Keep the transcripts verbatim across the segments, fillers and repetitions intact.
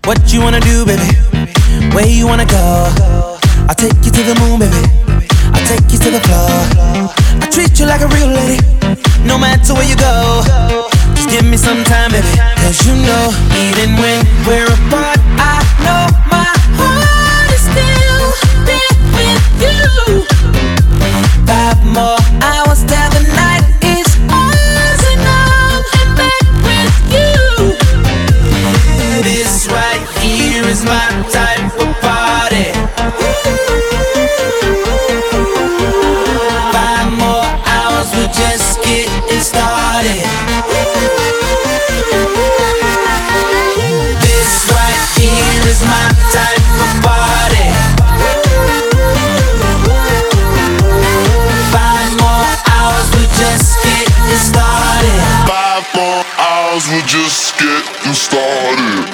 What you wanna do, baby? Where you wanna go? I'll take you to the moon, baby. I'll take you to the floor. I treat you like a real lady, no matter where you go. Just give me some time, baby. Cause you know, even when we're apart, I know my heart is still there with you. Five more hours till the night is ours, and I'm in bed with you. This right here is my type of party. Five more hours, we're just getting started. This right here is my type of party. Five more hours, we're just getting started. Five more hours, we're just getting started.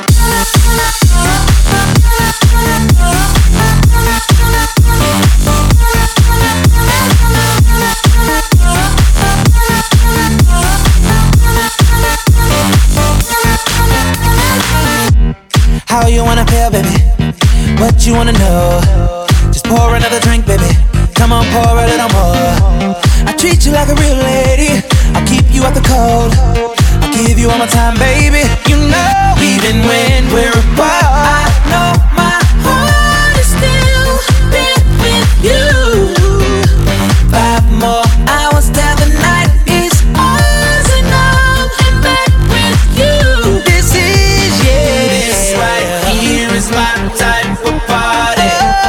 How you wanna feel, baby? What you wanna know? Just pour another drink, baby. Come on, pour a little more. I treat you like a real lady. I'll keep you out the cold. I'll give you all my time, baby. You know, even when we're apart, I know my heart is still there with you. Five more hours till the night is ours, and I'm in bed with you. This is, yeah, this right here is my type of party.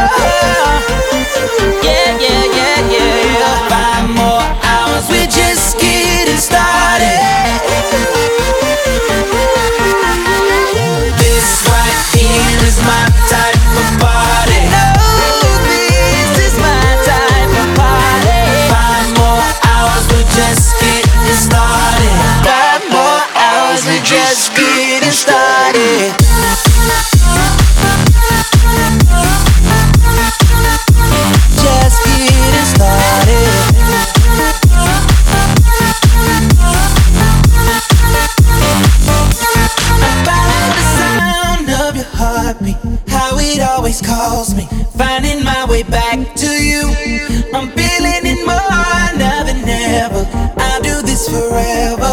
Yeah, yeah, yeah, yeah. Five more hours, we're just getting started. This right here is my type of party. No, this is my type of party. Five more hours, we're just getting started. Five more hours, we're just getting started. Just getting started. About the sound of your heartbeat, how it always calls me, finding my way back to you. I'm feeling it more now than ever. I'll do this forever.